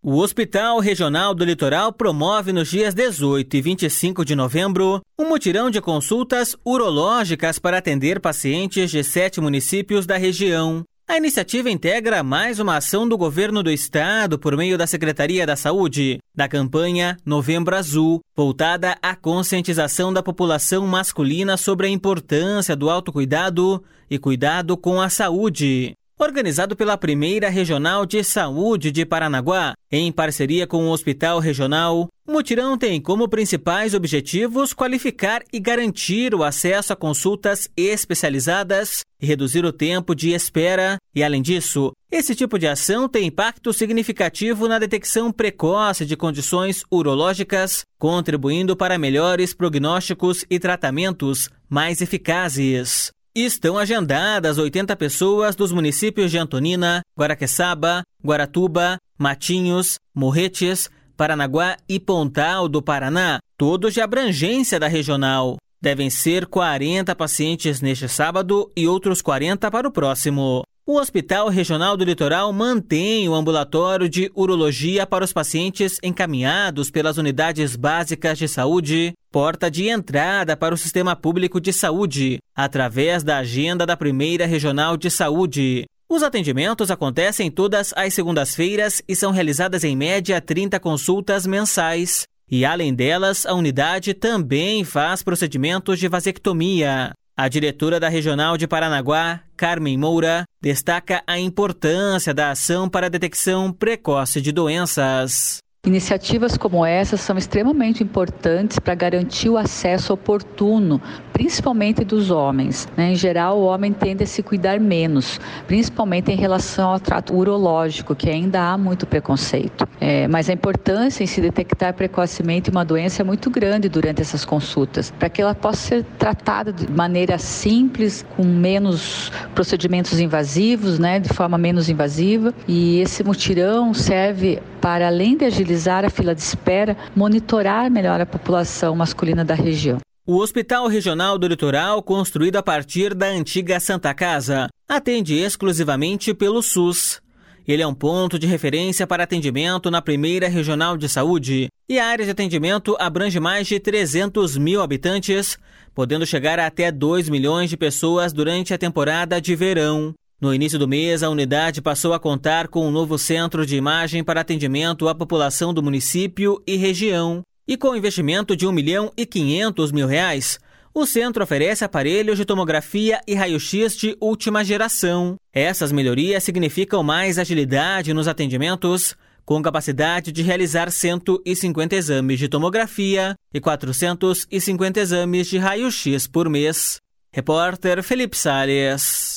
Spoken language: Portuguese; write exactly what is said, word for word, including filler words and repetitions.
O Hospital Regional do Litoral promove nos dias dezoito e vinte e cinco de novembro um mutirão de consultas urológicas para atender pacientes de sete municípios da região. A iniciativa integra mais uma ação do governo do estado por meio da Secretaria da Saúde, da campanha Novembro Azul, voltada à conscientização da população masculina sobre a importância do autocuidado e cuidado com a saúde. Organizado pela Primeira Regional de Saúde de Paranaguá, em parceria com o Hospital Regional, o mutirão tem como principais objetivos qualificar e garantir o acesso a consultas especializadas e reduzir o tempo de espera. E, além disso, esse tipo de ação tem impacto significativo na detecção precoce de condições urológicas, contribuindo para melhores prognósticos e tratamentos mais eficazes. Estão agendadas oitenta pessoas dos municípios de Antonina, Guaraqueçaba, Guaratuba, Matinhos, Morretes, Paranaguá e Pontal do Paraná, todos de abrangência da regional. Devem ser quarenta pacientes neste sábado e outros quarenta para o próximo. O Hospital Regional do Litoral mantém o ambulatório de urologia para os pacientes encaminhados pelas unidades básicas de saúde, porta de entrada para o sistema público de saúde, através da agenda da Primeira Regional de Saúde. Os atendimentos acontecem todas as segundas-feiras e são realizadas em média trinta consultas mensais. E, além delas, a unidade também faz procedimentos de vasectomia. A diretora da Regional de Paranaguá, Carmen Moura, destaca a importância da ação para a detecção precoce de doenças. Iniciativas como essas são extremamente importantes para garantir o acesso oportuno, principalmente dos homens. Né? Em geral, o homem tende a se cuidar menos, principalmente em relação ao trato urológico, que ainda há muito preconceito. É, mas a importância em se detectar precocemente uma doença é muito grande durante essas consultas, para que ela possa ser tratada de maneira simples, com menos procedimentos invasivos, né? De forma menos invasiva. E esse mutirão serve para, além de agilizar a fila de espera, monitorar melhor a população masculina da região. O Hospital Regional do Litoral, construído a partir da antiga Santa Casa, atende exclusivamente pelo SUS. Ele é um ponto de referência para atendimento na Primeira Regional de Saúde e a área de atendimento abrange mais de trezentos mil habitantes, podendo chegar a até dois milhões de pessoas durante a temporada de verão. No início do mês, a unidade passou a contar com um novo centro de imagem para atendimento à população do município e região. E com investimento de um milhão e quinhentos mil reais, o centro oferece aparelhos de tomografia e raio-x de última geração. Essas melhorias significam mais agilidade nos atendimentos, com capacidade de realizar cento e cinquenta exames de tomografia e quatrocentos e cinquenta exames de raio-x por mês. Repórter Felipe Salles.